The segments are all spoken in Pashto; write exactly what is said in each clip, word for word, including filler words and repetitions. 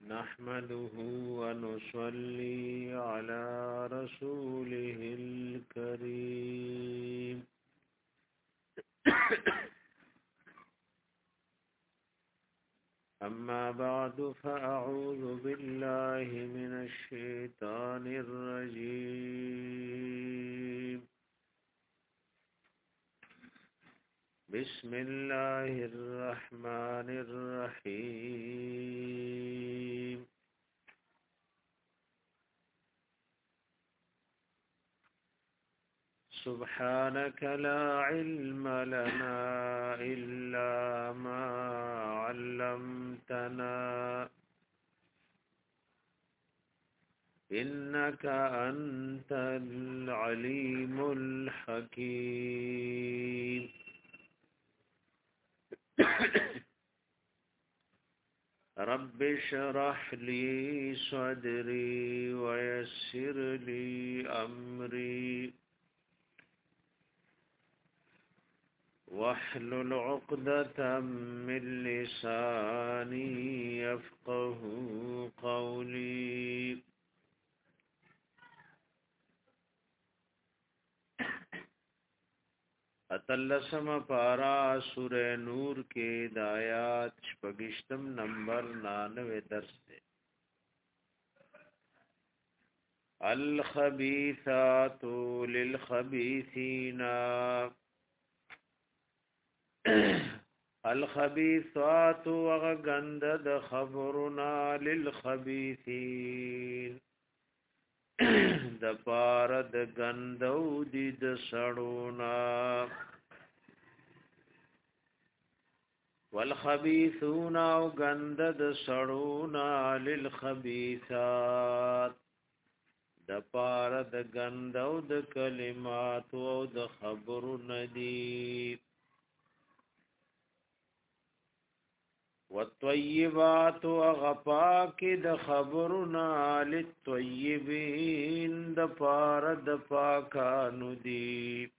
نحمده ونصلي على رسوله الكريم أما بعد فأعوذ بالله من الشيطان الرجيم بسم الله الرحمن الرحيم سبحانك لا علم لنا إلا ما علمتنا إنك أنت العليم الحكيم رب اشرح لي صدري ويسر لي أمري واحلل عقدة من لساني يفقه قولي اتلسم پارا سورہ نور کے دایات شپگشتم نمبر نانوے درس دے الخبیثات للخبیثین الخبیثات وغندد خبرنا للخبیثین د پار د غندو دي د سړونا والخبيثون او غند د سړونا للخبيثات د پار د غندو د کلمات او د خبرو ندي والطيبات وغفاك د خبرنا للطيبين د پار د پاکانو دي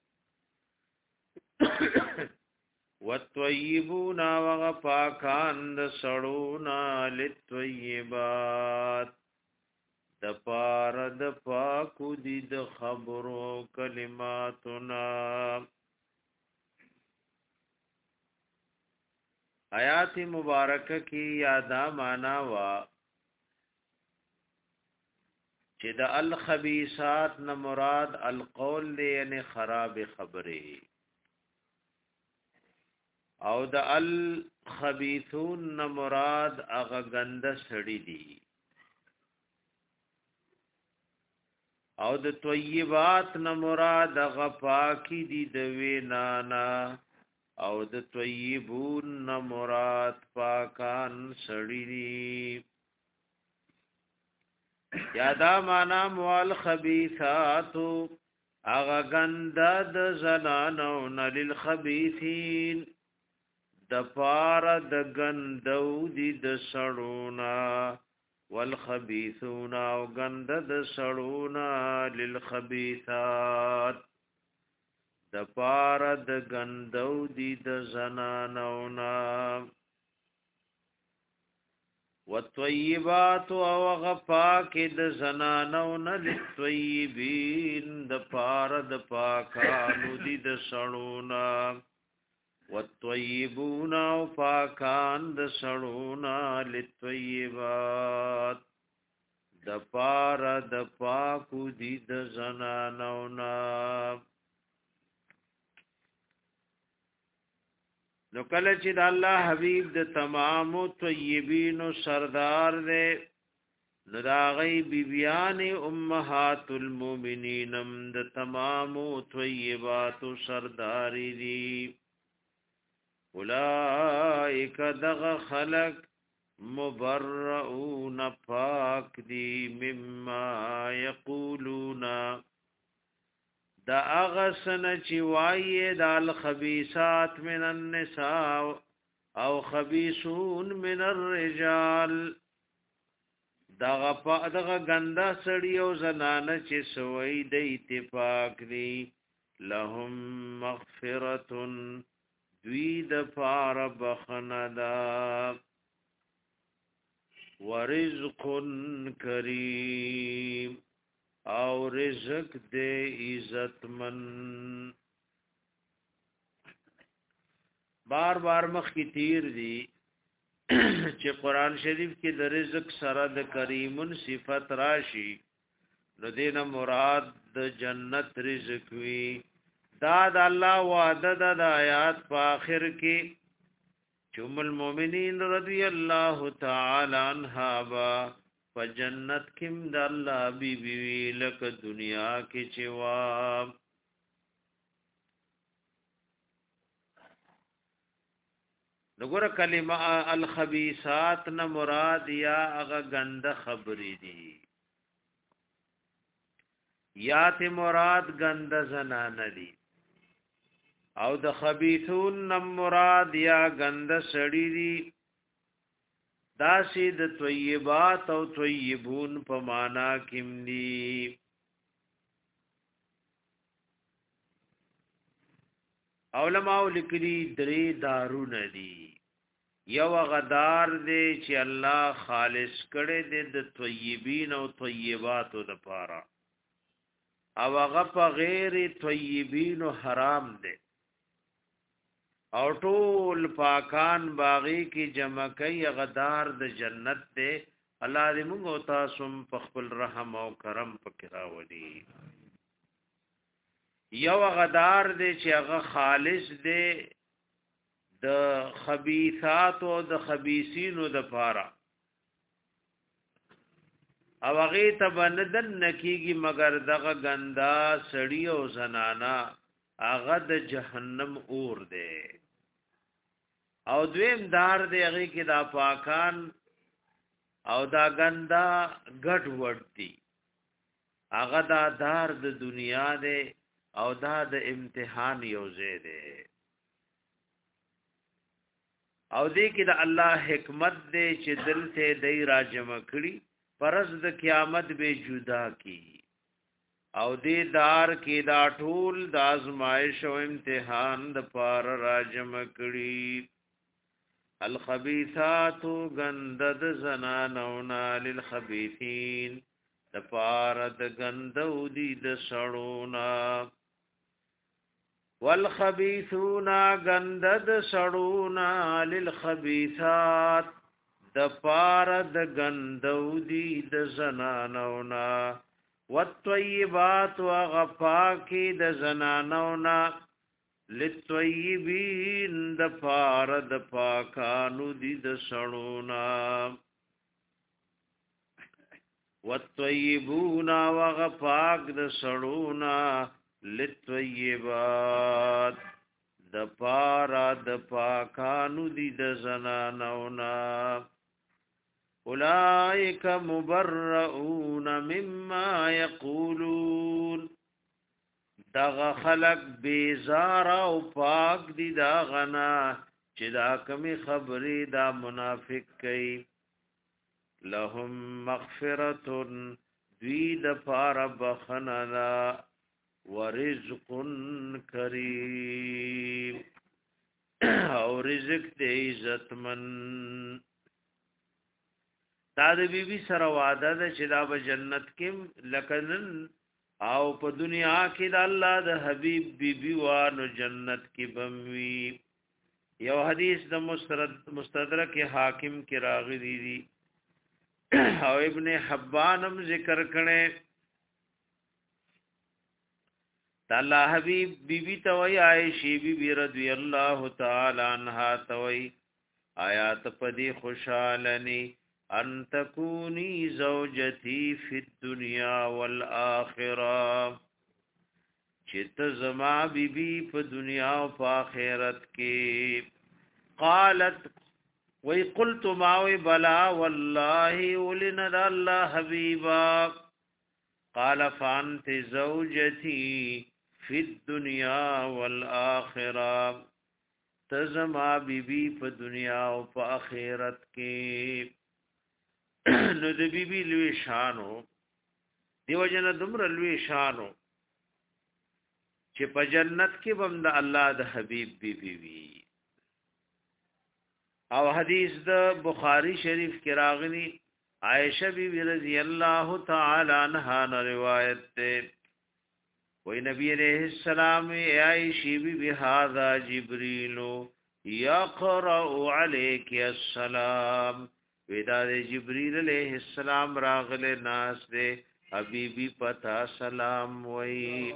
والطيبون وغفاکان د سړونا للطيبات د پار د پاکو دي د خبرو کلماتنا آیات مبارکه کی یادا معنا وا چې د الخبيثات نه مراد القول دی یعنی خراب خبره او د الخبيثون نه مراد هغه غنده سړی دی او د طیبات نه مراد هغه پاکی دی د وینانا او د طیبون نه مراد پاکان سړی دی یادا معنا مول خبيثات اغه غندا د زنانو نل خبيثين د پار د غندو دي د سړونا والخبيثون او غندا د سړونا للخبيثات د پار د غندو دي د زنانونا والطيبات او غفاك د زنانونا للطيبين د پار د پاکانو دي د سړونا والطيبون او پاکان د سړونا للطيبات د پار د پاکو دي د زنانونا نو کله چې د الله حبیب د تمام طیبین سردار دې نو دا غي بیبیان امهات المؤمنین د تمام طیبات سرداری دي اولائک دغ خلق مبرؤون پاک دی مما یقولون دا اغسن چی وائیے دا الخبیثات من النساء او خبیثون من الرجال دا غپا دا گندا سڑی او زنانا چی سوئی دا اتفاق دی لهم مغفرتن دوی د پار بخندا ورزق کریم او رزق دے عزتمن. بار بار مخ کی تیر دی چې قران شریف کې د رزق سره د کریمن صفت راشي نو دینه مراد د جنت رزق وی. دا د الله وعده د آیات په اخر کې چوم المؤمنین رضی الله تعالی عنها با فجنت کم د الله بی بی لک دنیا کې چوا. نګور کلمه الخبيثات نه مراد یا هغه غنده خبرې دي یا ته مراد غنده زنانه دي او د خبيثون نه مراد یا غنده سړی دي. دا سي د طیبات او طیبون په معنا کې دي. علماء لیکلي درې دارونه دي. یو غدار دی چې الله خالص کړي دي د طیبین او طیباتو لپاره او هغه په غیر طیبین او حرام دي او ټول پاکان باغی کی جمع کوي غدار د جنت ته. الله دې موږ او تاسو په خپل رحم او کرم پکې راوړي. یو غدار دې چې هغه خالص دې د خبيثات او د خبيثینو د پاره او هغه ته بندن نکیږي مگر دغه غندا سړی او زنانا هغه د جهنم اور دی. او دویم دار دی هغه کې دا پاکان او دا غندا ګټ وړتي هغه دا دار د دنیا دی او دا د امتحان یو ځای دی. او دې کې د الله حکمت دې چې دل ته دای راجم کړي پرز د قیامت به جدا کی او دې دار کې دا ټول د آزمائش او امتحان د پار راجم کړي. الخبيثات غندد زنانونا للخبيثين د پار د غندو دي د سړونا والخبيثون غندد سړونا للخبيثات د پار د غندو دي د زنانونا والطيبات وغفاكي د زنانونا للطيبين د پار د پاکانو دي د سړونا والطيبون وغفاك د سړونا للطيبات د پارا د پاکانو دي د زنانونا. اولئک مبرؤون مما یقولون دغ خلق بیزار او پاک دي دا غنا چې دا کمی خبرې دا منافق کوي. لهم مغفرة دوی د پارا بخننا ورزق کریم او رزق دې عزتمن. دا د بیبي سره وعده ده چې دا په جنت کې لکنن او په دنیا کې د الله د حبيب بیبي وانه جنت کې بموي. یو حدیث د مستدرک مستدرک حاکم کې راغلی دی او ابن حبان هم ذکر کړي. الله حبیب بیبی توي عائشہ بیبی رضی الله تعالی عنها توي آیات پدی خوشالنی ان تکونی زوجتی فی الدنیا والآخرہ چت زما بیبی په دنیا او په آخرت کې. قالت وی قلت ماوی بلا والله ولنا الله حبیبا. قال فانت زوجتی فی الدنیا والآخرہ تزما بی بی په دنیا او په آخرت کې. نو د بی بی لوی شانو دیو جن دمر لوی شانو چې په جنت کې بم د الله د حبیب بی بی وی. او حدیث د بخاری شریف کې راغلی عائشہ بی بی رضی اللہ تعالی عنہا نے روایت تے وی نبی علیہ السلام اے عائشہ بی بی ھذا جبریل یقرأ علیک السلام ودا جبریل علیہ السلام راغل ناس دے حبیبی پتا سلام وی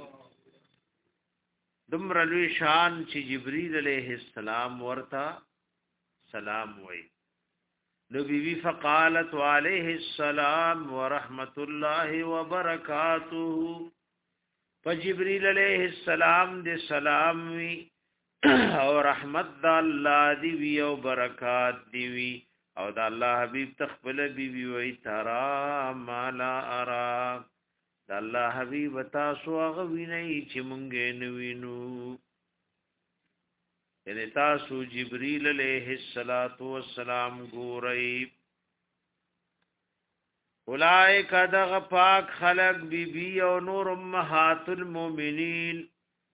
دمر لوی شان چې جبريل عليه السلام ورتا سلام وای نو بی بی فقالت عليه السلام ورحمت الله وبرکاته فجبريل عليه السلام دې سلام وی او رحمت د الله دی وی او برکات دی وی او د الله حبيب تخبل بی بی وی ترا مالا ارا د الله حبيب تاسو هغه ویني چې مونږ نه وینو یعنی تاسو جبريل عليه السلام ګورئ اولائک دغ پاک خلق بی بی او نور امهات المؤمنین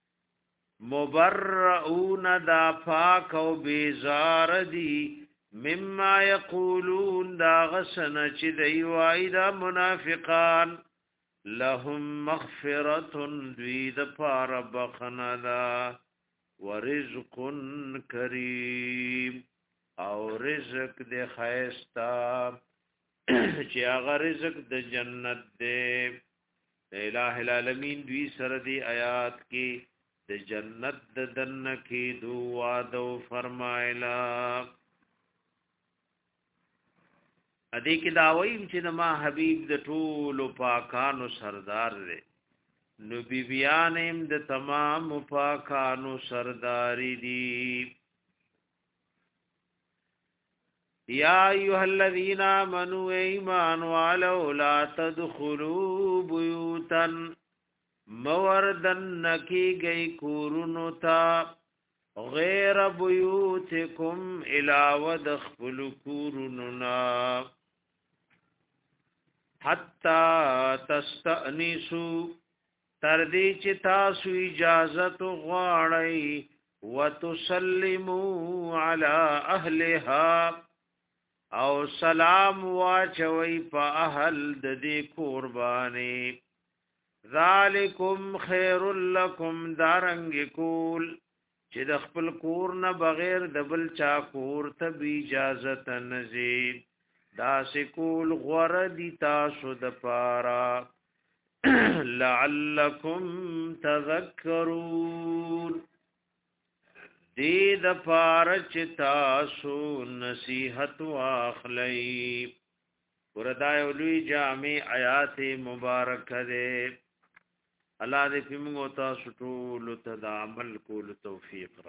مبرؤون دا پاک او بیزار دی مما یقولون دا غسن چې دی وای دا منافقان لهم مغفرة دوید پار بخندا ورزق کریم او رزق د خیستا چې هغه رزق د جنت دی الہ العالمین دوی سره دی آیات کې د جنت د دن کې دعا دو فرمایلا ادي کې داویم چې ما حبيب د ټول پاکانو سردار دی نو بی بیانم د تمام پاکانو سرداری دی یا ایها الذین آمنوا ایمان والو لا تدخلوا بیوتا موردن نکی گئی کورونو تا غیر بیوتکم علاوه دخل کوروننا حتی تستأنسوا تردی چې تاسو اجازت غواړئ وتسلموا علی اهلها او سلام واچوي په اهل د دې قرباني ذالکم خیر لکم دارنګ کول چې د خپل کور نه بغیر د بل چا کور ته بی اجازت نزي دا سکول غردی تاسو د پارا لعلکم تذکرون دې د پارا چې تاسو نصیحت واخلئ وردا لوی جامع آیات مبارکه ده الله دې په موږ تاسو ټول ته د عمل کول توفیق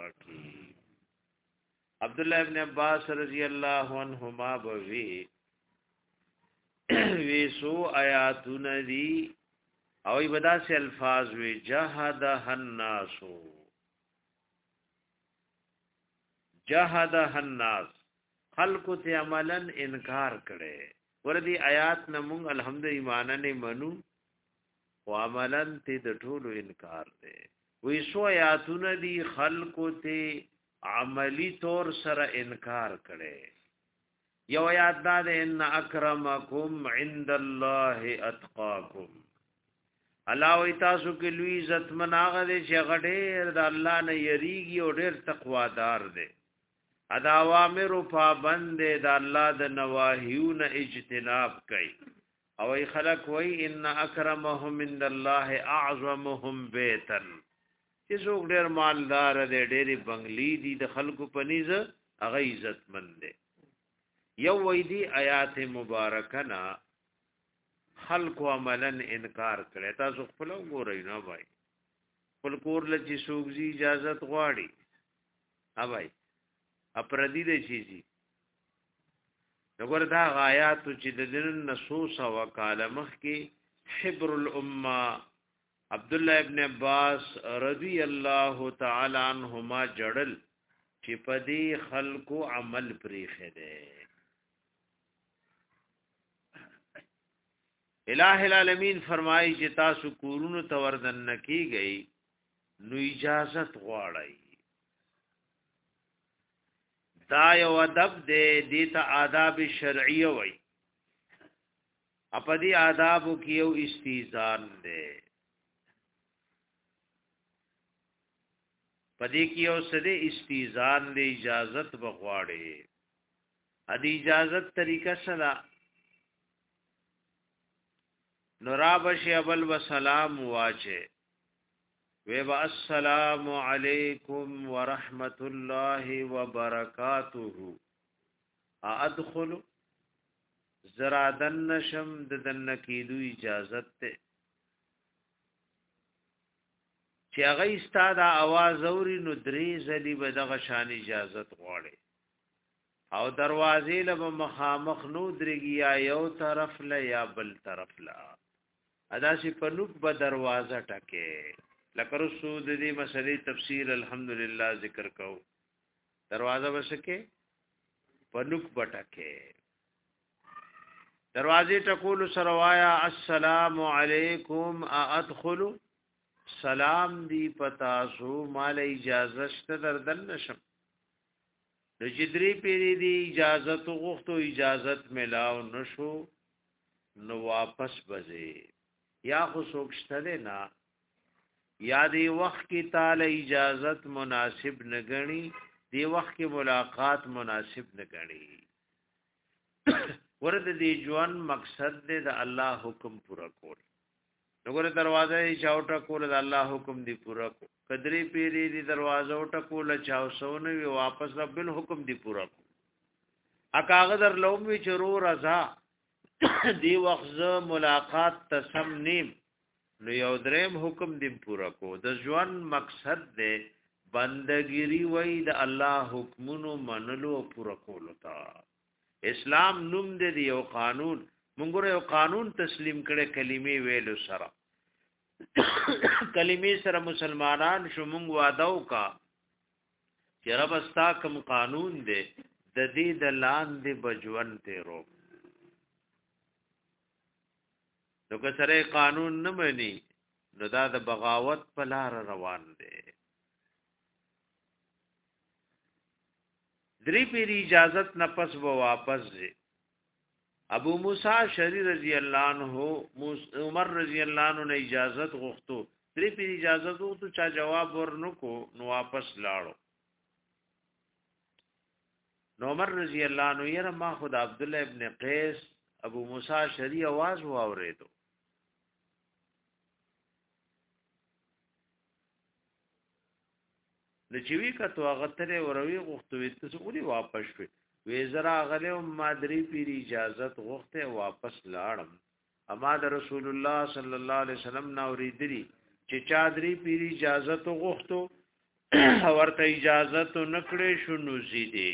راکړي عبد الله ابن عباس رضی الله عنهما بوي ویسو آیاتون دی او ایبدا سے الفاظ وی جہدہ الناسو جہدہ الناس خلقو تے عملا انکار کرے وردی آیات نمونگ الحمد ایمانا نے منو و عملا تے دٹولو انکار دے ویسو آیاتون دی خلقو تے عملی طور سر انکار کرے یو آیات دا دے ان اکرمکم عند اللہ اتقاکم اللہ وی تاسو کې لوی عزت مناغه دے چې غډیر د الله نه یریږي او ډیر تقوا دار دے ادا اوامر او پابند د الله د نواهیون اجتناب کوي او ای خلق وی ان اکرمهم عند الله اعظمهم بیتا چې څوک ډیر مالدار دے ډیر بنگلی دي د خلقو پنيزه هغه عزت مند دے یو وی دی آیات مبارکنا خلق عملا انکار کړي تاسو خپل وګورئ نو بھائی خپل کور لچې سوګزي اجازت غواړي ها بھائی اپردی دې شي شي وګور دا آیات چې د دین نصوص او کلمخ کې حبر الامه عبد الله ابن عباس رضی الله تعالی عنهما جړل چې پدې خلق عمل پریخه ده الہ العالمین فرمائی چې تاسو کورونو ته وردن نکی گئی نو اجازت غواړئ دا یو ادب دې دې ته آداب شرعیه وای اپدی آدابو کیو استیزان دے پدی کیو سده استیزان دے اجازت بغواړي ادي اجازت طریقہ صدا نورابش ابل وسلام واچه وی با السلام علیکم ورحمت الله وبرکاته ادخل زرادن نشم ددن کیدو اجازت ته چې هغه استاد आवाज اوري نو درې ځلی به دغه شان اجازت غواړي او دروازې له مخامخ نو درګي یا یو طرف له یا بل طرف له ادا سي پنوک به دروازه ټکه لکه رسو د دې مسلې تفصیل الحمدلله ذکر کو دروازه وسکه پنوک بټکه دروازې ټکول سروایا السلام علیکم ادخل سلام دی پتاسو مال اجازه شته دردن نشم د جدري پیری دی اجازت غوښتو اجازت ملاو نشو نو واپس بځي یا خو سوکشته نه یا دی وخت کی تعالی اجازت مناسب نګنی دی وخت کی ملاقات مناسب نګنی ورته دی ژوند مقصد دی د الله حکم پورا کول وګوره دروازه یې چاوټه کول د الله حکم دی پورا کو قدرې پیری دی دروازه وټه کول چاو سونه وی واپس رب حکم دی پورا کو اکاغه در لوم وی چرو رضا دی وخت ملاقات تسم نیم نو یو دریم حکم دی پورا کو د ژوند مقصد دی بندګری وای د الله حکمونو منلو پورا کول تا اسلام نوم دی یو قانون مونږ یو قانون تسلیم کړي کلمې ویلو سره کلمې سره مسلمانان شو مونږ وعده وکا چې رب استا کوم قانون دی د دې د لاندې بجون تیرو نو که سره قانون نه مني نو دا د بغاوت په لار روان دی دری پیر اجازت نه پس و واپس دی ابو موسی شری رضی الله عنه عمر رضی الله عنه نے اجازت غوښتو دری پیر اجازت غوښتو چا جواب ورنکو نو واپس لاړو نو عمر رضی الله عنه یې ما خود عبد الله ابن قیس ابو موسی شری आवाज واوریدو لچوي کته هغه ترې وروي غوښتو ته څوري واپس شو وې زرا غلې مادری پیر اجازت غوښته واپس لاړم اما د رسول الله صلی الله علیه وسلم نا اوریدلی چې چادری پیر اجازت غوښتو ورته اجازت نکړې شو نو زیدي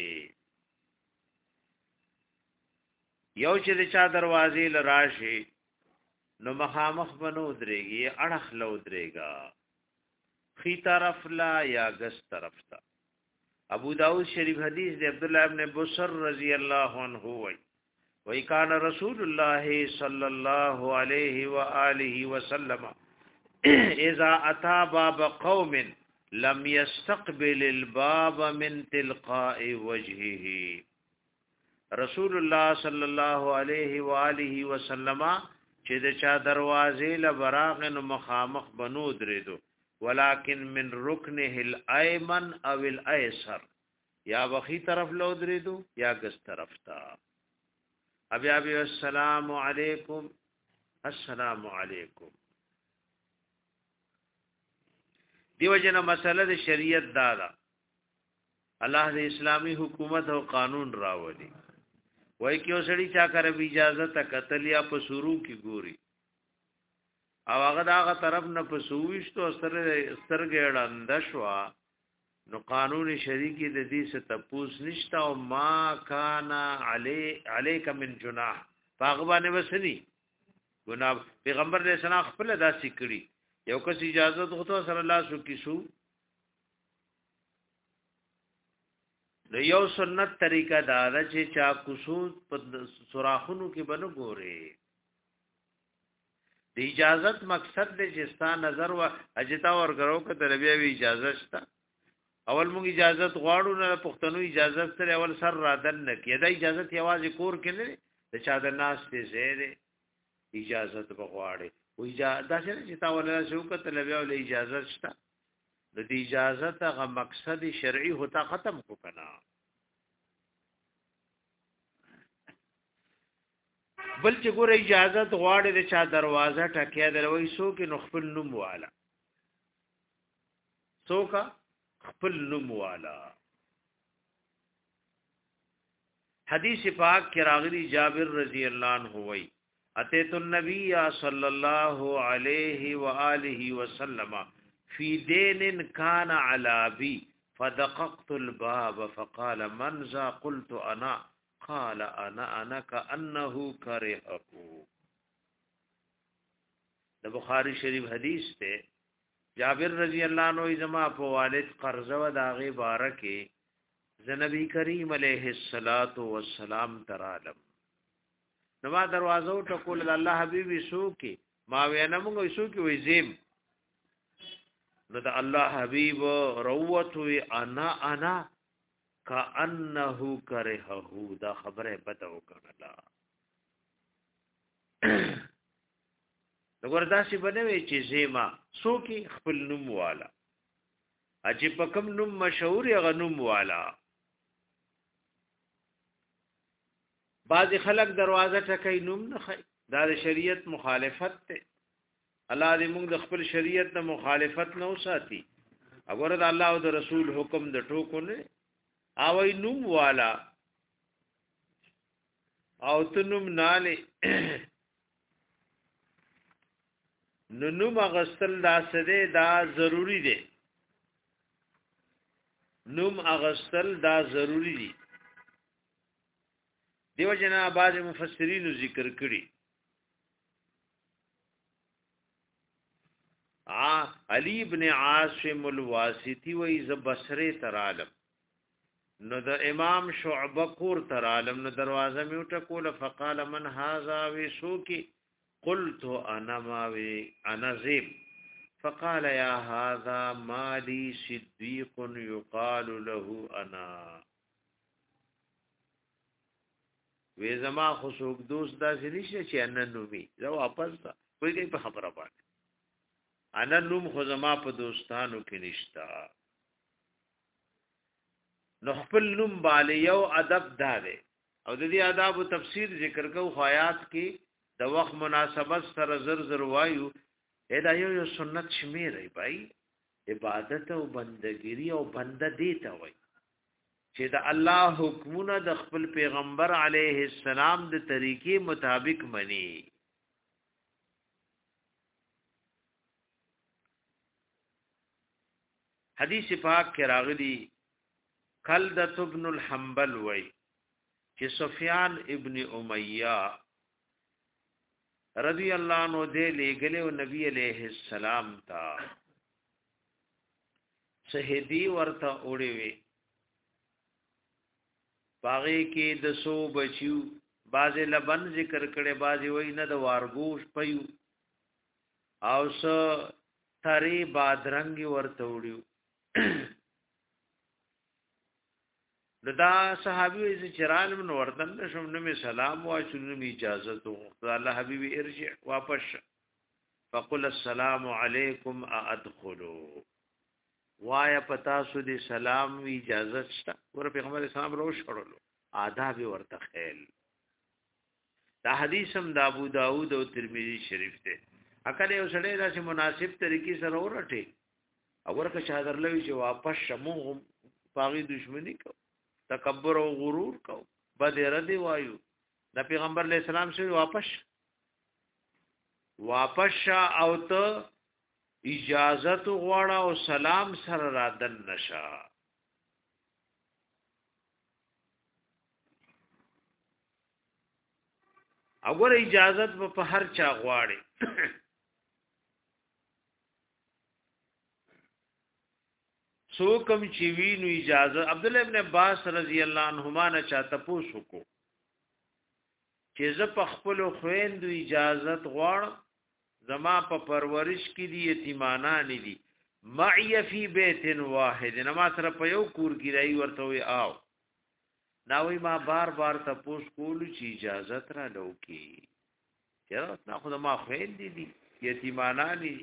یو چې د چا دروازې لراشي نو مخامخ بنو درېږي اڑخ لو درېګا خی طرف لا یا گس طرف تا ابو داود شریف حدیث دی عبداللہ ابن بصر رضی اللہ عنہ ہوئی وی کان رسول اللہ صلی اللہ علیہ وآلہ وسلم اذا اتا باب قوم لم يستقبل الباب من تلقاء وجهه رسول اللہ صلی اللہ علیہ وآلہ وسلم چې د چا دروازې لبراغ نو مخامخ بنو درېدو ولكن من ركنه الايمن او الايسر یا وخی طرف لو درېدو یا گس طرف تا ابي ابي السلام علیکم السلام علیکم دیو جنا مسله د شریعت دادا الله د اسلامی حکومت او قانون راولي وای کیو سړی چا کر اجازه ته قتل یا په شروع کی ګوري او هغه داغه طرف نه پسويشتو سره سترګېړند شوا نو قانون شریعي د دې څخه تپوس نشتا او ما کان علی علیک من جناح باغبانه وسنی ګناه پیغمبر دې سنا خپل داسې کړی یو کس اجازه غوښتو سره الله سو کیسو نو یو سنت طریقہ دا چې چا کوسو په سوراخونو کې بنو ګوره د اجازت مقصد دې چې ستا نظر وا اجتا ورګرو ک تربیه وی اجازه شته اول موږ اجازت غواړو نه پښتنو اجازت سره اول سر را دن نه کیدا اجازت یوازې کور کې نه د چا د ناس ته زیره اجازه بغواړي و اجازه دا چې تا ولا شوکت لبیا ول اجازه شته د دې اجازه ته مقصد شرعي هوتا ختم کو کنا بل چې ګوره اجازه غواړي د چا دروازه ټکیا دروي سو کې نو خپل نوم والا سو کا خپل نوم والا حدیث پاک کې راغلی جابر رضی الله عنه وی اتیت النبی صلی الله علیه و آله وسلم فی دین کان علی بی فدققت الباب فقال من ذا قلت انا قال انا انا كانه كرهه د بخاری شریف حدیث ته جابر رضی الله عنه زما په والد قرض و داغه بارکه ز نبی کریم علیہ الصلات والسلام ترالم نو دروازه ټکول الله حبیبی سو کې ما وینا موږ سو کې وې زم نو د الله حبیب روت وی انا انا کانه کرهه دا خبره پته وکړه دغه داسې بنوي چې زما سو کې خپل نوم والا اجي پکم نوم مشهور یا غنوم والا بعض خلق دروازه ټکای نوم نه خي دا د شریعت مخالفت ته الله دې موږ د خپل شریعت نه مخالفت نه وساتي وګوره د الله او د رسول حکم د ټوکو نه او نوم والا او تنوم ناله نو نوم اغستل دا سده دا ضروری دی نوم اغستل دا ضروری دی دیو جنا بعض مفسرین ذکر کړي ا علی ابن عاصم الواسطی و ز بصره ترالم نو د امام شعبہ کور ترالم نو دروازه میوټه کول فقال من هذا وسوکی قلت انا ما وی انا زیب فقال يا هذا مالي صديق يقال له انا وې زما خو څوک دوست داسې نشي چې ان نومي زه واپس کوئی کوي په خبره باندې انا نوم خو زما په دوستانو کې نشتا نو خپل نوم باندې یو ادب داره او د دې آداب او تفسیر ذکر کو خیات کې د وخت مناسبت سره زر زر وایو دا یو یو سنت شمیرې بھائی عبادت او بندګری او بنده دی ته وایي چې د الله حکمونه د خپل پیغمبر علیه السلام د طریقې مطابق مني حدیث پاک کې راغلی کلدۃ ابن الحنبل وای چې سفیان ابن امیہ رضی الله عنه دې لګلې او نبی علیہ السلام تا شهیدی ورته وړي وي باغی کې د سو بچیو بازه لبن ذکر کړي بازه وای نه د وارګوش پيو او س تری بادرنګ ورته وړو لدا صحابي چې چرال من وردن شم نو سلام وا شنو می اجازه تو الله حبيبي ارجع واپس فقل السلام علیکم ادخلوا وایا پتا سو دی سلام وی اجازه شته ور پیغمبر اسلام رو شړلو آداب ورته خیل دا حدیث هم د ابو داود او ترمذی شریف ته اکل یو سړی داسې مناسب طریقې سره ورټه اور که شادر لوي چې واپس شمو پاغي دشمنی کو تکبر او غرور کو بد ردی وایو د پیغمبر علیہ السلام سره واپس واپس او ته اجازت غواړه او سلام سره رادن نشا اگر اجازت په هر چا غواړي سو کم چې وینو اجازه عبد الله ابن عباس رضی الله عنهما نه چاته پوښتنه کو چې ز په خپل خويندو اجازت غواړم زما په پرورش کې دي یتیمانان دي معي فی بیت واحد نما سره په یو کور کې راي ورته وي آو ناوی ما بار بار تاسو کول چې اجازه تر لوکي چیرې نه خو ما خوین دي دي یتیمانانی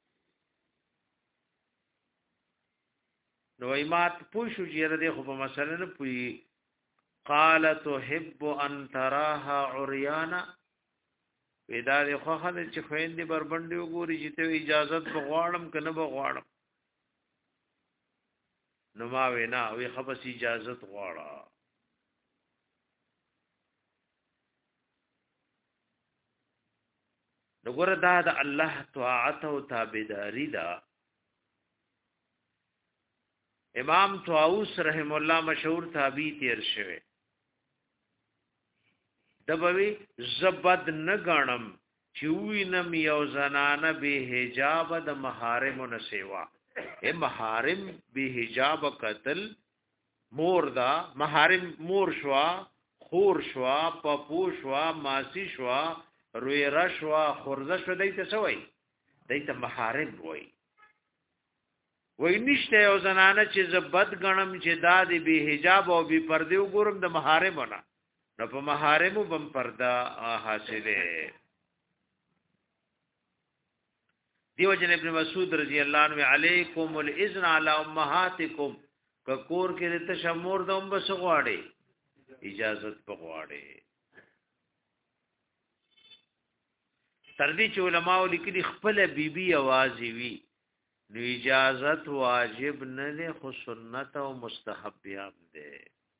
نو ایمات پوښو چیرې دې خو په مسله نه پوي قال تحب ان تراها عريانا پیدا دې خو خدای چې خوین دي بربندې وګوري چې ته اجازه بغواړم کنه بغواړم نو ما وینا وی خبس اجازه غواړه نګور دا د الله طاعت او تابعداري دا امام طاووس رحم الله مشهور تابعی تیر شوه دبوی زبد نغنم چوینم یو زنانه به حجاب د محارم نسوا اے محارم به حجاب قتل مور دا محارم مور شوا خور شوا پپو شوا ماسی شوا روی رشوا خورزه شو دیت سوی دیت محارم وای وای نشته یو زنانه چې زبد غنم چې دادی به حجاب او به پرده وګورم د محارمونه نو په محارمو بم پرده حاصله دیو جن ابن مسعود رضی الله عنه علیکم الاذن علی امهاتکم کور کې ته شمور د ام بس غواړي اجازت بغواړي تر دې چې علماء لیکلي خپل بیبي आवाज وی نو اجازت واجب نه ده خو سنت او مستحب هم ده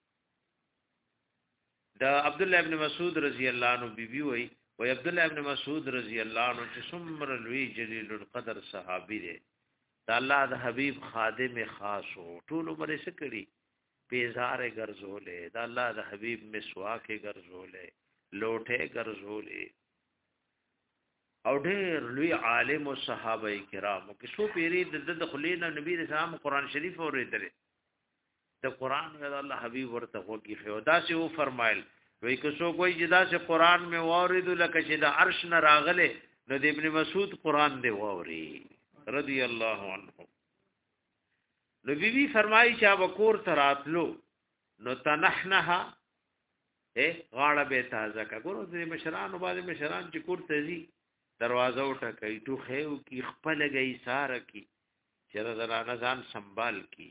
دا عبد الله ابن مسعود رضی الله عنه بیبي وی و عبد الله ابن مسعود رضی الله عنه چې څومره لوی جلیل القدر صحابي دی دا الله د حبيب خادم خاص او ټول عمر یې سکړي پیزار ګرځولې دا الله د حبيب مسواک ګرځولې لوټه ګرځولې او ډېر لوی عالم او صحابه کرامو کې سو پیری د خلینا نبی رسول الله قرآن شریف اورېدل د قرآن د الله حبيب ورته وږي خدا سي او فرمایل وای که سو کوئی جدا سے قرآن میں وارد لکه چې د عرش نه راغله نو د ابن مسعود قرآن دی ووري رضی الله عنه نو بی بی فرمایي چې وکور تراتلو نو تنحنها اے غاړه به تازه کا ګورو د مشران او باندې مشران چې کور تزي دروازه وټکای ټو خېو کی خپل گئی سار کی چر زرانه ځان سنبال کی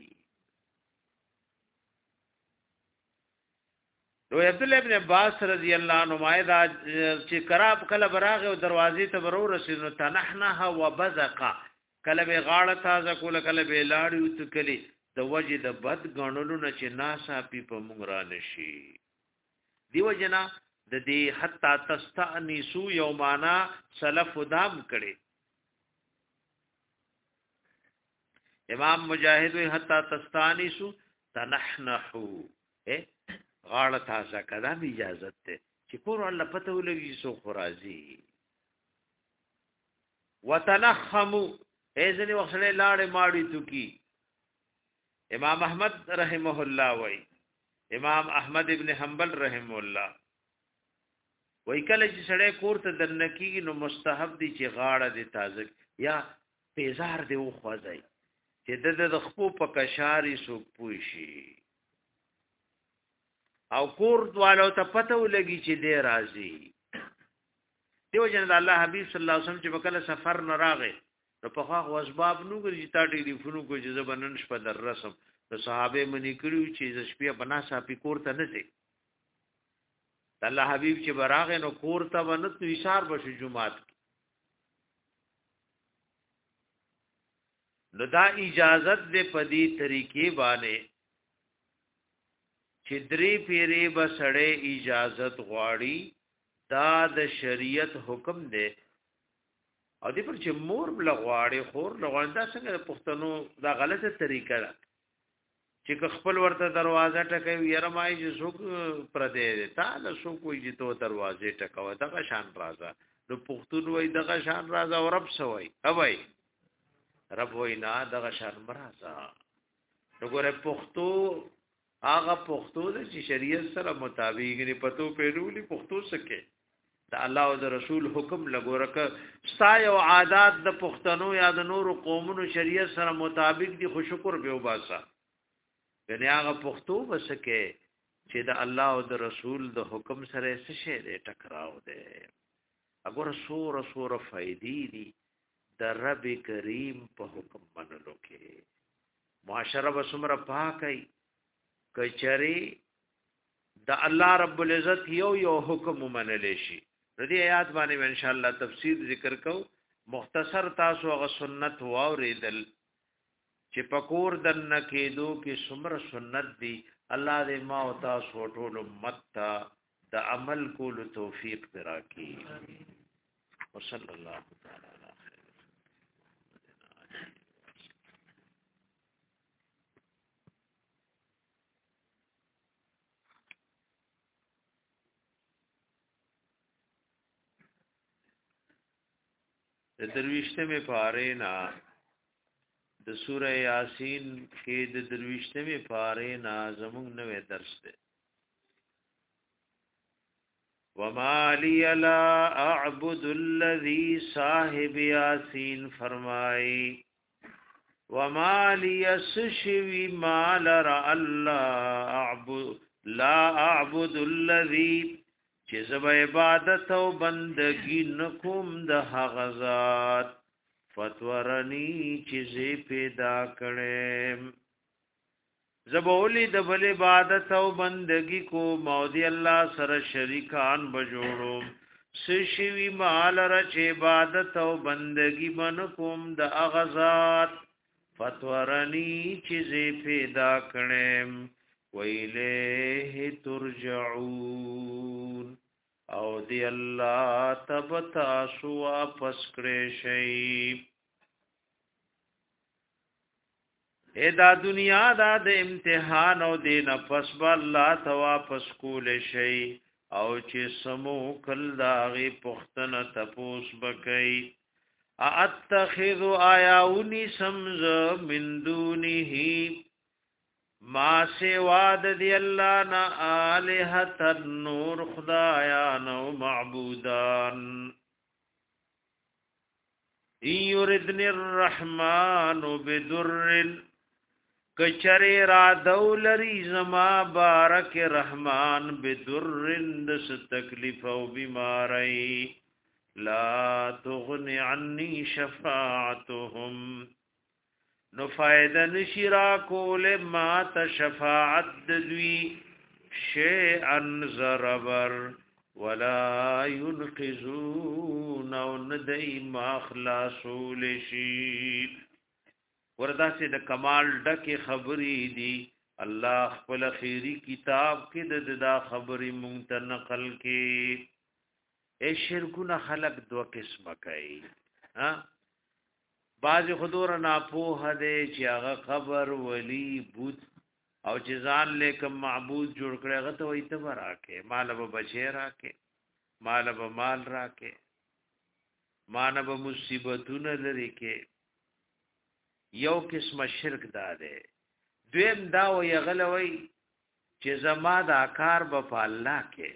نو عبد الله ابن عباس رضی الله عنه مایدا چې کراب کله براغه او دروازې ته ورو رسینو تنحنها وبزقا کله به غاړه تازه کول کله به لاړ یو تکلی د وجه د بد غنلو نه چې ناسا پی په مونږ را نشي دیو جنا د دې حتا تستانسو یومانا سلف دام کړي امام مجاهد وی حتا تستانسو تنحنحو اے غاړه تازه کړه می اجازه ته چې کور الله پته ولګي سو خرازي وتنخمو اذن وخله لاړې ماړي تو کی امام احمد رحمه الله وای امام احمد ابن حنبل رحمه الله وای کله چې سړی کور ته درنکیږي نو مستحب دي چې غاړه دې تازه یا پیزار دې وخوځي چې د خپو په کشاري سو پوشي او کور والو ته پته ولګي چې دې راځي دیو جن الله حبیب صلی الله علیه وسلم چې وکړه سفر نه راغی نو په خوا اسباب نو ګرځي تا ټلیفون کو چې زبنن شپه در رسم نو صحابه منی کړیو چې ز شپه بنا صاحب کور ته نه ځي الله حبیب چې براغه نو کور ته ونت نو اشار بشو جمعات نو دا اجازت دې پدی طریقې باندې چې درې پیری بسړې اجازت غواړي دا د شریعت حکم دی او دې پر چې مور بلغواړي خور لغوان دا څنګه د پښتنو دا غلطه طریقه ده چې خپل ورته دروازه ټکوي یره مای چې څوک پر دې تا له څوک وي چې تو دروازه ټکوي دغه شان راځه نو پښتون وای دغه شان راځه او رب سوای اوای رب وای نه دغه شان مرزه وګوره پښتو هغه پښتو د شریعت سره مطابق نه پتو پیرولي پښتو سکے د الله او د رسول حکم لګورکه ستای او عادت د پښتنو یا د نور قومونو شریعت سره مطابق دي خو شکر به وباسا یعنی هغه پښتو وسکے چې د الله او د رسول د حکم سره څه شی دی ټکراو دی اگر سور سور فائدې دي د رب کریم په حکم منلو کې معاشره وسمره پاکي کچري د الله رب العزت یو یو حکم منلې شي. دې آیات باندې ان شاء الله تفصیل ذکر کو. مختصر تاسو غ سنت واوریدل چې پکور دن کېدو کې سمره سنت دي. الله دې ما او تاسو ټول امت ته د عمل کولو توفیق راکړي. وصلی الله تعالی علی خیر. د درویشته می پاره نا د سوره یاسین کې د درویشته می پاره نا زموږ نوې درس ده. وما لی لا اعبد الذی صاحب یاسین فرمای وما لی سشوی ما لرا الله اعبد لا اعبد الذی چې زب عبادت او بندگی نکوم د هغه ذات فتورنی چې زی پیدا کړم. زبولی د بل عبادت او بندگی کو مودی الله سره شریکان بجوړو سشوی مال رچ عبادت او بندگی بن کوم د هغه ذات فتورنی چې زی پیدا کړم. ویلیه ترجعون او دی الله تبتا سو واپس کړی شي. اے دا دنیا دا د امتحان او د نفس با الله ته واپس کول شي او چې سمو کل داغي پختنه تپوس بکئی. اتخذ آیاونی سمز من دونه ما سوا د دی الله نا الہ النور خدایان او معبودان. یردن الرحمن بدر کچری را دولری زما بارک رحمان بدر دس تکلیف او بیماری لا تغنی عنی شفاعتهم نو فائدہ نشرا کول ما ت شفاعت دوی شیئن زربر ولا ينقذون او ندی ما خلاصول شي. وردا سے د کمال ډکه خبرې دي. الله خپل خیری کتاب کې د دا خبرې مونږ ته نقل کې. اے شرکونه خلق دو قسمه کوي. ها باز خدور ناپوه دے چې هغه قبر ولی بوت او چې ځان لیکم معبود جوړ کړي هغه ته وایي ته راکې مال به بچی راکې مال به مال راکې مان به مصیبتونه لري کې. یو قسم شرک داده. دویم دا وی غلوي چې زما دا کار به په الله کې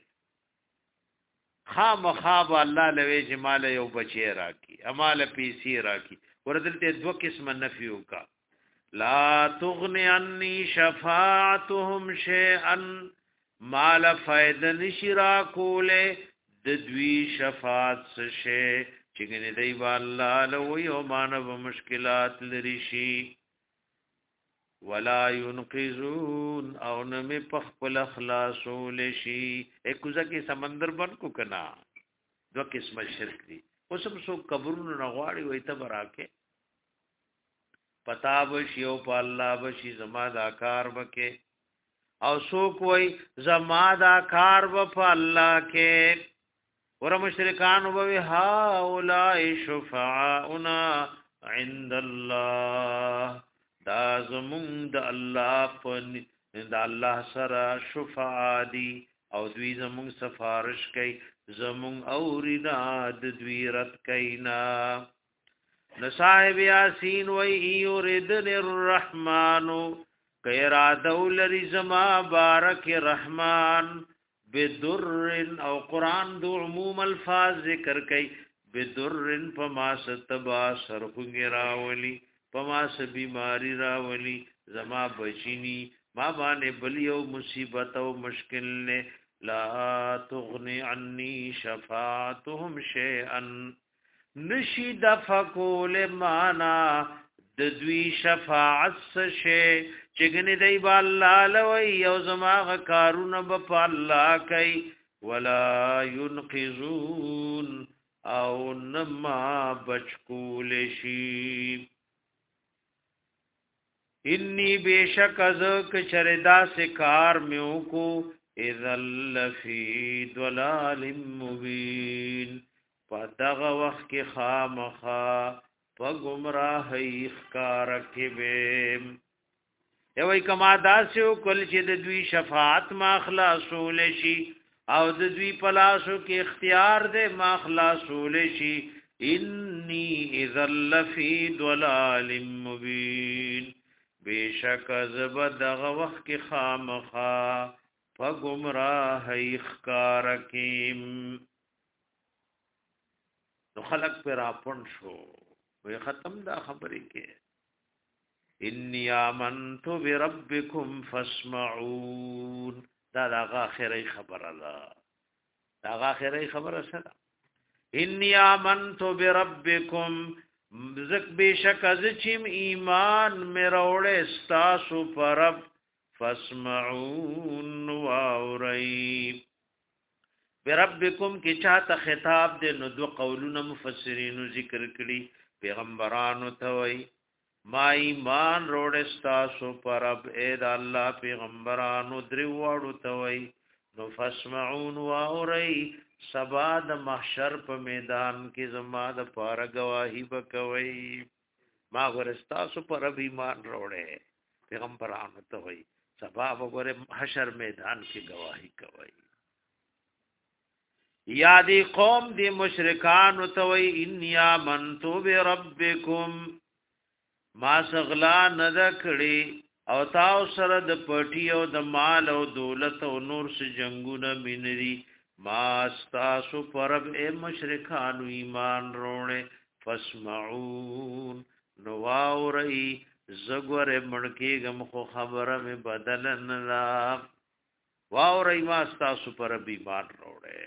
خامخاب الله لوي چې مال یو بچی راکې امال پیسې راکې. وردلته دو قسم نفیو کا لا تغنی عنی شفاعتهم شیئا مال فائدہ نشرا کوله د دوی شفاعت سشه چګنی دی والله لو یو مانو مشکلات لري شي. ولا ينقذون او نمی پخپل خلاصول شي. ایکوزه کې سمندر بن کو کنا دو قسم شرک دی. اوسم سو قبرونو نغواړي وای ته براکه پتا بشي او په الله بشي زما دا کار وکي او سو کوئی زما دا کار و په الله کې. ور مشرکان وبوي ها اولای شفاعنا عند الله دا زمون د الله په د الله سره شفاعه دي او دوی زمون سفارش کوي زمون اوریدا د دوی رد کینا. نصائب یاسین و یردن الرحمن کیرا دولری زما بارک رحمان بدر او قران دو عموم الفاظ ذکر کئی بدر پما ستبا سرخنگ راولی پما س بیماری راولی زما بچینی ما باندې بلیو مصیبت او مشکل نے لا تغني عني شفاعتهم شيئا نشي دفقول معنا د دوی شفاعت سشه چگنی دی با اللہ لوی یو زماغ کارون بپا اللہ کئی ولا ينقذون او نما بچکول شی انی بیشک ازک چردا سکار میو کو اذل فی ضلال مبین پدغ وقت کی خامخا پگمراهی اخکار کبیم یوی کما داسیو کل چه د دوی شفاعت ما خلاصول شي او د دوی پلاسو کې اختیار دے ما خلاصول شي انی اذل فی ضلال مبین بیشک زبدغ وقت کی خامخا پگمراهی اخکار کیم نو خلق پر اپن شو وی ختم دا خبری کے انی آمنت بربکم فاسمعون دا دا آخری خبر اللہ دا آخری خبر اسلا انی آمنت بربکم زک بیشک از چیم ایمان میروڑے استاسو پرب فاسمعون واوری بربکم کی چاہتا خطاب دے نو دو قولون مفسرینو ذکر کری پیغمبرانو توئی ما ایمان روڑستاسو پر اب اید اللہ پیغمبرانو دریوارو توئی نو فاسمعون واوری سبا د محشر په میدان کې زما د پاره گواہی بکوي ما ورستاسو پر اب ایمان روڑے پیغمبرانو توئی سبا وګوره محشر میدان کې گواہی کوي یا دی قوم دی مشرکان توئی انی آمنتو بربکم ما سغلا ندکڑی او تاو سره د پټی او د مال او دولت او نور سے جنگونه مینری ما استاسو پرب اے مشرکان ایمان روڑے فاسمعون نواو رئی زگور مڑکی گم خو خبر میں بدلن لا واو رئی ما استاسو پرب ایمان روڑے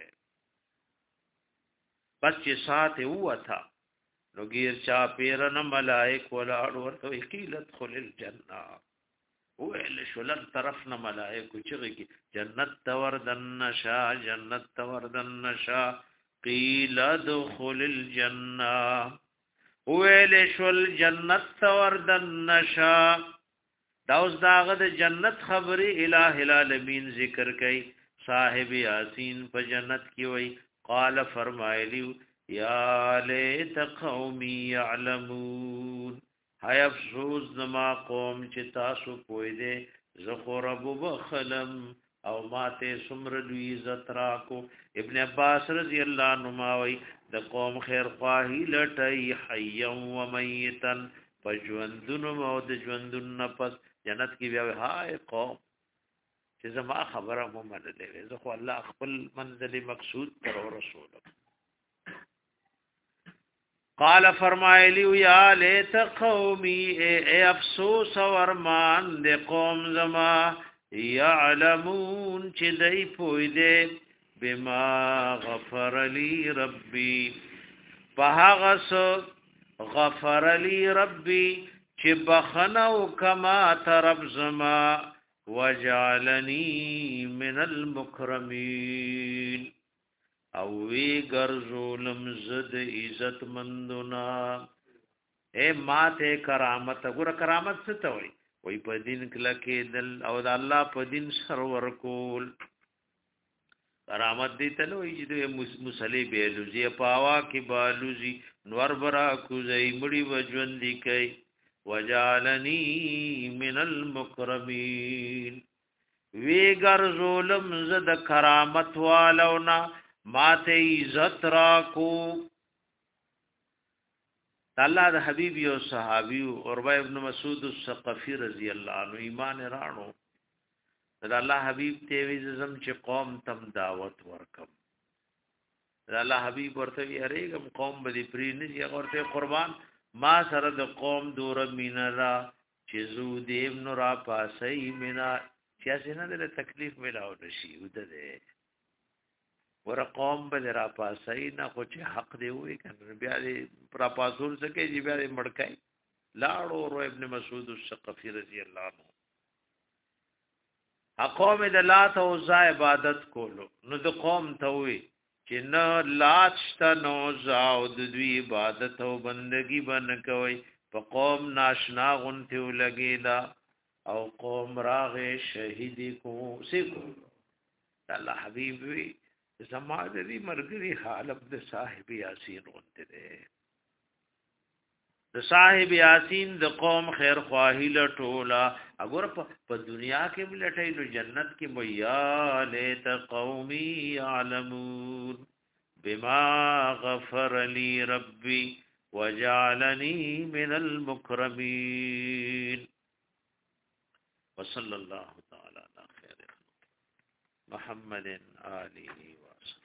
بس چې ساته هوا تھا نو غیر چا پیرن ملائک ولاړ ورته قیلت خل الجنه ویل شلن طرفنا ملائک چغی جنت توردن نشا جنت توردن نشا قیل ادخل الجنه ویل شل جنت توردن نشا داوس داغه د جنت خبری الہ العالمین ذکر کئ صاحب یاسین په جنت کی وئی قال فرمایلیو یا لیت قومی یعلمون hay افسوس زما قوم چې تاسو پوی دے زخور ابو بخلم او ماته سمر دوی عزت راکو ابن عباس رضی اللہ عنہ وی د قوم خیر خواهی لټی حیا و میتا پجوندن مو د ژوندن نفس جنت کی بیا هاي قوم چې زما خبره مو منلې زه خو الله خپل منزل مقصود پر رسول قال فرمایلی یا لیت قومی اے, اے افسوس ورمان دے قوم زما یعلمون چې دای پوی دے بما غفر لی ربی فهغس غفر لی ربی چې بخنو کما ترب زما وجعلنی من المکرمین او وی گرزولم زد عزت مندنا اے ماته کرامت ګور کرامت څه ته وای وای په دین کله کې دل او د الله په دین سرور کول کرامت دی ته وای چې مصلی به لوزی پاوا کې بالوزی نور برا کوزای مړي وجوندې کوي وجعلنی من المکرمین وی گرزولم زد کرامت والونا ماته عزت راکو الله د حبیب یو صحابی عروه ابن مسعود الثقفی رضی الله عنه ایمان رانو د الله حبیب ته وی زم چې قوم تم دعوت ورکم د الله حبیب ورته یریګم قوم به پری نه یې ورته قربان ما سره د قوم دور مینا را چې زو دیو نو را پاسې مینا چې څنګه د تکلیف ملاو نشي ود دې ور قوم به را پاسای نه خو چې حق دی وي کنه بیا دې پر پاسول سکے چې بیا دې مړکای لاړو رو ابن مسعود الثقفي رضی الله عنه قوم د لات او ز عبادت کولو نو د قوم ته وي چې نه لات شته نو ز او د دوی عبادت او بندگی بن کوي په قوم ناشنا غونته ولګیدا او قوم راغه شهید کو سکو الله حبیب وی زماد دی مرګري حالت د صاحب یاسین غونته ده د صاحب یاسین د قوم خیر خواهی لټولا اگر په دنیا کې ملټای نو جنت کې میا لیت قومي يعلمون بما غفر لي ربي وجعلني من المكرمين وصلى الله تعالى على خير محمد آله وصحبه